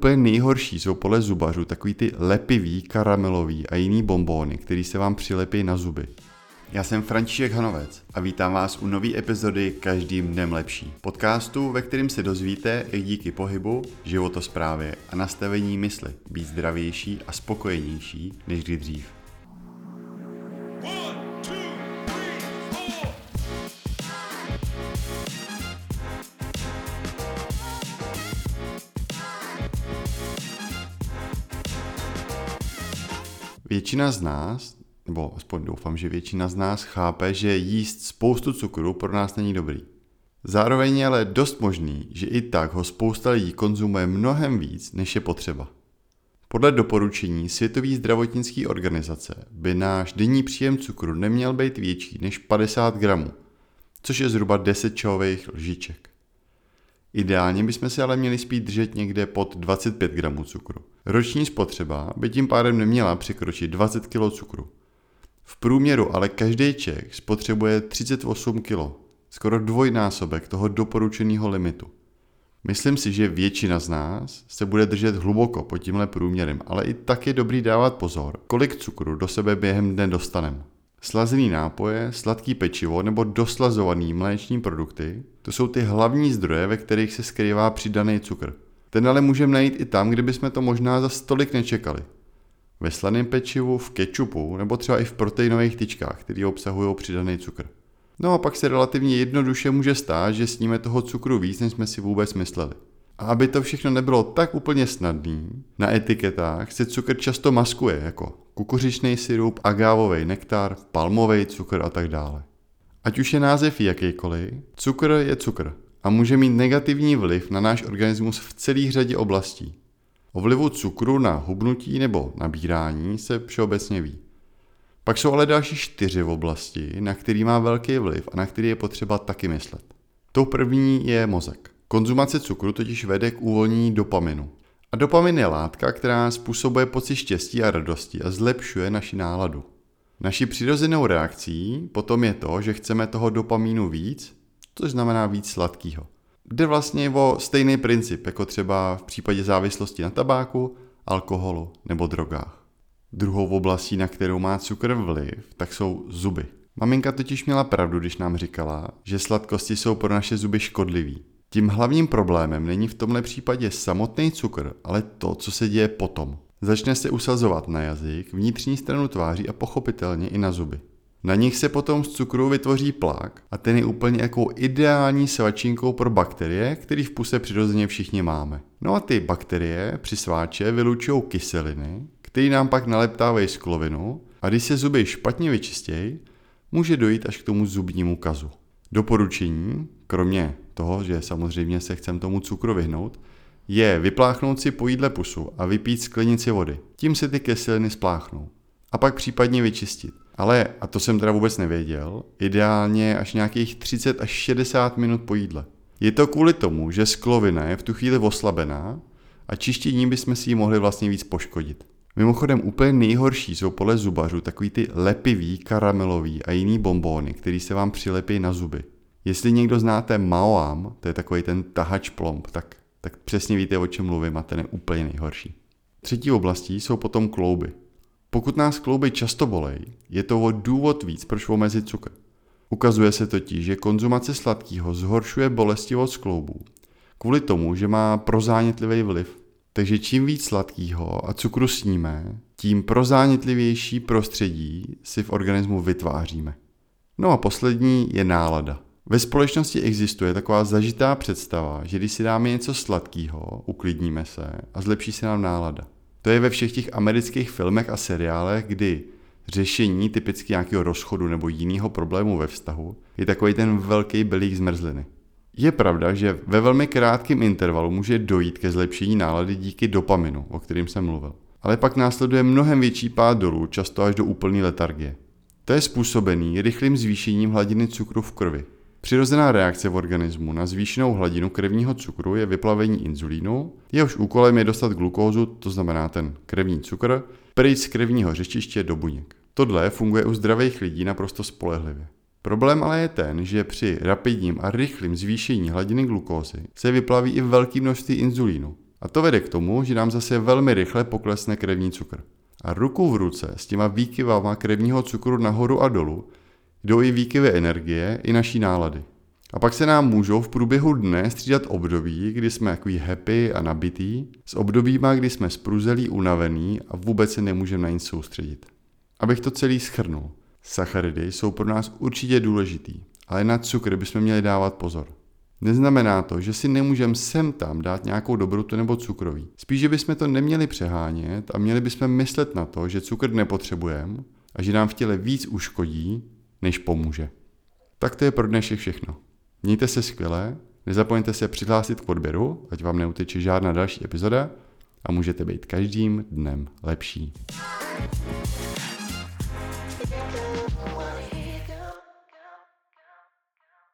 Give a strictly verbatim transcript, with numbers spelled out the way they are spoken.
úplně nejhorší jsou podle zubařů takový ty lepivý, karamelový a jiný bonbóny, který se vám přilepí na zuby. Já jsem František Hanovec a vítám vás u nové epizody Každým dnem lepší. Podcastu, ve kterém se dozvíte, jak díky pohybu, životosprávě a nastavení mysli být zdravější a spokojenější než kdy dřív. Většina z nás, nebo aspoň doufám, že většina z nás chápe, že jíst spoustu cukru pro nás není dobrý. Zároveň je ale dost možný, že i tak ho spousta lidí konzumuje mnohem víc, než je potřeba. Podle doporučení Světové zdravotnické organizace by náš denní příjem cukru neměl být větší než padesát gramů, což je zhruba deset čajových lžiček. Ideálně bychom se ale měli spíš držet někde pod dvacet pět gramů cukru. Roční spotřeba by tím pádem neměla překročit dvacet kilogramů cukru. V průměru ale každý Čech spotřebuje třicet osm kilogramů, skoro dvojnásobek toho doporučeného limitu. Myslím si, že většina z nás se bude držet hluboko pod tímhle průměrem, ale i tak je dobrý dávat pozor, kolik cukru do sebe během dne dostaneme. Slazený nápoje, sladký pečivo nebo doslazovaný mléční produkty, to jsou ty hlavní zdroje, ve kterých se skrývá přidaný cukr. Ten ale můžeme najít i tam, kde bychom to možná za stolik nečekali. Ve slaném pečivu, v kečupu nebo třeba i v proteinových tyčkách, které obsahují přidaný cukr. No a pak se relativně jednoduše může stát, že sníme toho cukru víc, než jsme si vůbec mysleli. A aby to všechno nebylo tak úplně snadný, na etiketách se cukr často maskuje jako kukuřičný sirup, agávový nektar, palmový cukr a tak dále. Ať už je název jakýkoliv, cukr je cukr a může mít negativní vliv na náš organismus v celé řadě oblastí. O vlivu cukru na hubnutí nebo nabírání se všeobecně ví. Pak jsou ale další čtyři oblasti, na který má velký vliv a na který je potřeba taky myslet. Tou první je mozek. Konzumace cukru totiž vede k uvolnění dopaminu. A dopamin je látka, která způsobuje pocit štěstí a radosti a zlepšuje naši náladu. Naší přirozenou reakcí potom je to, že chceme toho dopamínu víc, což znamená víc sladkýho. Jde vlastně o stejný princip, jako třeba v případě závislosti na tabáku, alkoholu nebo drogách. Druhou oblastí, na kterou má cukr vliv, tak jsou zuby. Maminka totiž měla pravdu, když nám říkala, že sladkosti jsou pro naše zuby škodlivý. Tím hlavním problémem není v tomhle případě samotný cukr, ale to, co se děje potom. Začne se usazovat na jazyk, vnitřní stranu tváří a pochopitelně i na zuby. Na nich se potom z cukru vytvoří plak a ten je úplně jako ideální svačinkou pro bakterie, který v puse přirozeně všichni máme. No a ty bakterie při sváče vylučují kyseliny, které nám pak naleptávají sklovinu a když se zuby špatně vyčistějí, může dojít až k tomu zubnímu kazu. Doporučení, kromě toho, že samozřejmě se chceme tomu cukru vyhnout, je vypláchnout si po jídle pusu a vypít sklenici vody. Tím se ty kyseliny spláchnou. A pak případně vyčistit. Ale, a to jsem teda vůbec nevěděl, ideálně až nějakých třicet až šedesát minut po jídle. Je to kvůli tomu, že sklovina je v tu chvíli oslabená a čištěním bychom si ji mohli vlastně víc poškodit. Mimochodem úplně nejhorší jsou podle zubařů takový ty lepivý, karamelový a jiný bonbóny, který se vám přilepí na zuby. Jestli někdo znáte Maoam, to je takový ten tahač plomb, tak, tak přesně víte, o čem mluvím a ten je úplně nejhorší. Třetí oblastí jsou potom klouby. Pokud nás klouby často bolej, je to o důvod víc, proč omezit cukr. Ukazuje se totiž, že konzumace sladkého zhoršuje bolestivost kloubů, kvůli tomu, že má prozánětlivý vliv. Takže čím víc sladkého a cukru sníme, tím prozánětlivější prostředí si v organismu vytváříme. No a poslední je nálada. Ve společnosti existuje taková zažitá představa, že když si dáme něco sladkého, uklidníme se a zlepší se nám nálada. To je ve všech těch amerických filmech a seriálech, kdy řešení typicky nějakého rozchodu nebo jiného problému ve vztahu je takový ten velký belík zmrzliny. Je pravda, že ve velmi krátkém intervalu může dojít ke zlepšení nálady díky dopaminu, o kterém jsem mluvil. Ale pak následuje mnohem větší pád dolů, často až do úplné letargie. To je způsobený rychlým zvýšením hladiny cukru v krvi. Přirozená reakce v organismu na zvýšenou hladinu krevního cukru je vyplavení inzulínu, jehož úkolem je dostat glukózu, to znamená ten krevní cukr, pryč z krevního řečiště do buněk. Tohle funguje u zdravých lidí naprosto spolehlivě. Problém ale je ten, že při rapidním a rychlým zvýšení hladiny glukózy se vyplaví i velké množství inzulínu. A to vede k tomu, že nám zase velmi rychle poklesne krevní cukr. A ruku v ruce s těma výkyvama krevního cukru nahoru a dolů jdou i výkyvy energie, i naší nálady. A pak se nám můžou v průběhu dne střídat období, kdy jsme takový happy a nabitý, s obdobíma, kdy jsme spruzelí, unavený a vůbec se nemůžeme na nic soustředit. Abych to celý shrnul. Sacharidy jsou pro nás určitě důležitý, ale na cukr bychom měli dávat pozor. Neznamená to, že si nemůžeme sem tam dát nějakou dobrotu nebo cukroví. Spíš, že bychom to neměli přehánět a měli bychom myslet na to, že cukr nepotřebujeme a že nám v těle víc uškodí, než pomůže. Tak to je pro dnešek všechno. Mějte se skvěle, nezapomeňte se přihlásit k odběru, ať vám neuteče žádná další epizoda a můžete být každým dnem lepší.